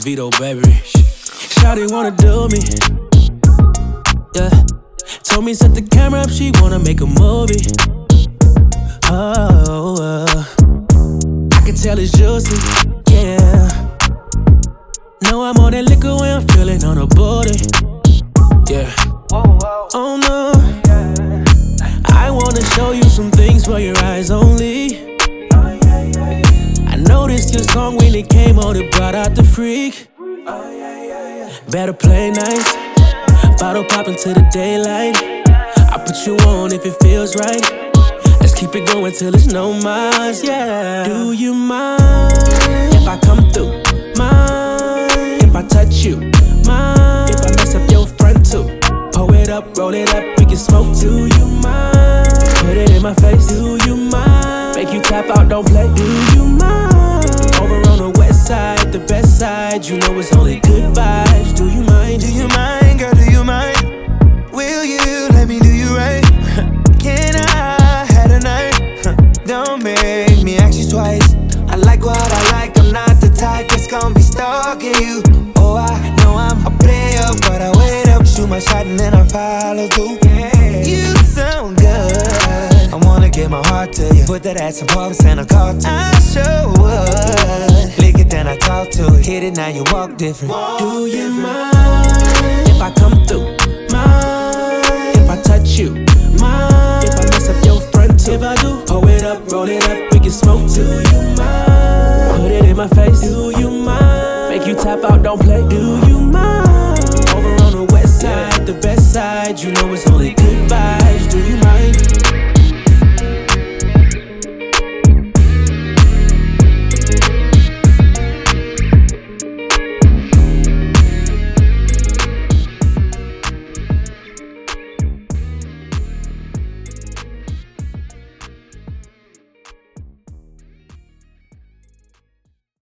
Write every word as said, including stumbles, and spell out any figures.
Vito, baby. Shawty wanna do me, yeah. Told me set the camera up, she wanna make a movie. Oh, uh. I can tell it's juicy, yeah. Know I'm on that liquor when I'm feeling on her booty, yeah. Oh no, I wanna show you some things for your eyes only. I noticed your song when it came on, it brought out the freak. Better play nice, bottle pop into the daylight. I put you on if it feels right. Let's keep it going till it's no miles, yeah. Do you mind if I come through? Mind if I touch you? Mind if I mess up your front too? Pull it up, roll it up, we can smoke. Do you mind? Put it in my face. Do you mind? Make you tap out, don't play. Do you mind? Over on the west side, the best side. You know it's only good vibes. Do you mind? Do you mind, girl, do you mind? Will you let me do you right? Can I have a night? Don't make me ask you twice. I like what I like, I'm not the type that's gonna be stalking you. Oh, I know I'm a player, but I wait up, shoot my shot and then I follow through. You sound good, I wanna give my heart to you. Put that ass in parks and I call to I sure would. Lick it, then I talk to it. Hit it, now you walk different. Do you mind if I come through? Mind if I touch you? Mind